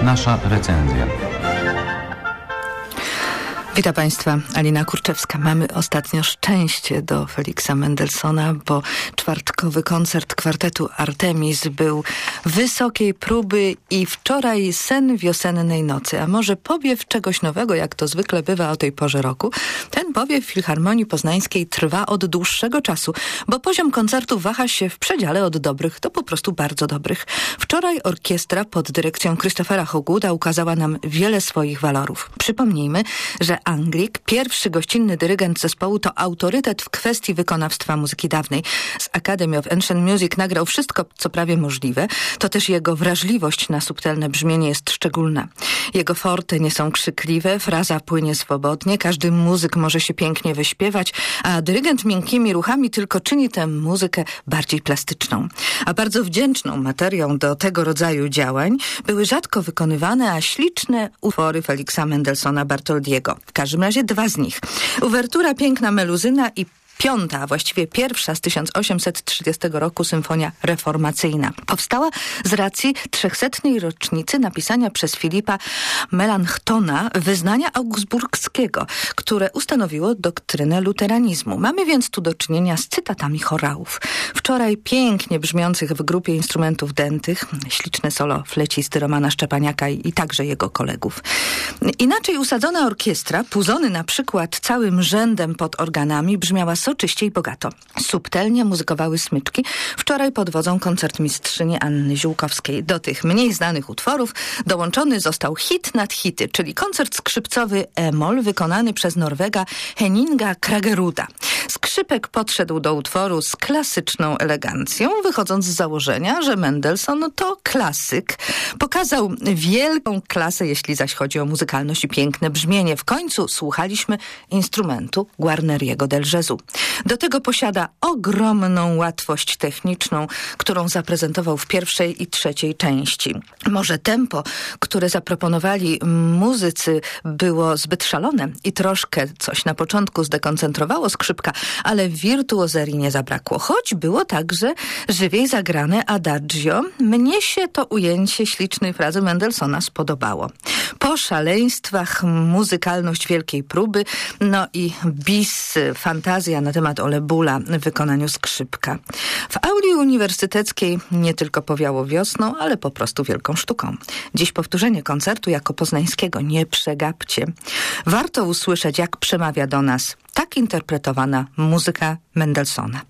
Nasza recenzja. Witam Państwa, Alina Kurczewska. Mamy ostatnio szczęście do Feliksa Mendelssohna, bo czwartkowy koncert kwartetu Artemis był wysokiej próby i wczoraj sen wiosennej nocy. A może powiew czegoś nowego, jak to zwykle bywa o tej porze roku? Ten powiew w Filharmonii Poznańskiej trwa od dłuższego czasu, bo poziom koncertu waha się w przedziale od dobrych do po prostu bardzo dobrych. Wczoraj orkiestra pod dyrekcją Christophera Hoggwooda ukazała nam wiele swoich walorów. Przypomnijmy, że Anglik, pierwszy gościnny dyrygent zespołu, to autorytet w kwestii wykonawstwa muzyki dawnej. Z Academy of Ancient Music nagrał wszystko, co prawie możliwe. To też jego wrażliwość na subtelne brzmienie jest szczególna. Jego forte nie są krzykliwe, fraza płynie swobodnie, każdy muzyk może się pięknie wyśpiewać, a dyrygent miękkimi ruchami tylko czyni tę muzykę bardziej plastyczną. A bardzo wdzięczną materią do tego rodzaju działań były rzadko wykonywane, a śliczne utwory Feliksa Mendelssohna Bartholdiego. W każdym razie dwa z nich. Uwertura Piękna Meluzyna i piąta, a właściwie pierwsza z 1830 roku symfonia reformacyjna. Powstała z racji 300. rocznicy napisania przez Filipa Melanchtona wyznania augsburskiego, które ustanowiło doktrynę luteranizmu. Mamy więc tu do czynienia z cytatami chorałów. Wczoraj pięknie brzmiących w grupie instrumentów dętych, śliczne solo flecisty Romana Szczepaniaka i także jego kolegów. Inaczej usadzona orkiestra, puzony na przykład całym rzędem pod organami, brzmiała soczyście i bogato. Subtelnie muzykowały smyczki, wczoraj pod wodzą koncertmistrzyni Anny Ziółkowskiej. Do tych mniej znanych utworów dołączony został hit nad hity, czyli koncert skrzypcowy E-moll wykonany przez Norwega Henninga Krageruda. Skrzypek podszedł do utworu z klasyczną elegancją, wychodząc z założenia, że Mendelssohn to klasyk. Pokazał wielką klasę, jeśli zaś chodzi o muzykalność i piękne brzmienie. W końcu słuchaliśmy instrumentu Guarneriego del Gesù. Do tego posiada ogromną łatwość techniczną, którą zaprezentował w pierwszej i trzeciej części. Może tempo, które zaproponowali muzycy, było zbyt szalone i troszkę coś na początku zdekoncentrowało skrzypka, ale wirtuozerii nie zabrakło. Choć było także żywiej zagrane adagio, mnie się to ujęcie ślicznej frazy Mendelssohna spodobało. Po szaleństwach muzykalność wielkiej próby, no i bis, fantazja na temat Ole Bulla w wykonaniu skrzypka. W auli uniwersyteckiej nie tylko powiało wiosną, ale po prostu wielką sztuką. Dziś powtórzenie koncertu jako poznańskiego, nie przegapcie. Warto usłyszeć, jak przemawia do nas tak interpretowana muzyka Mendelssohna.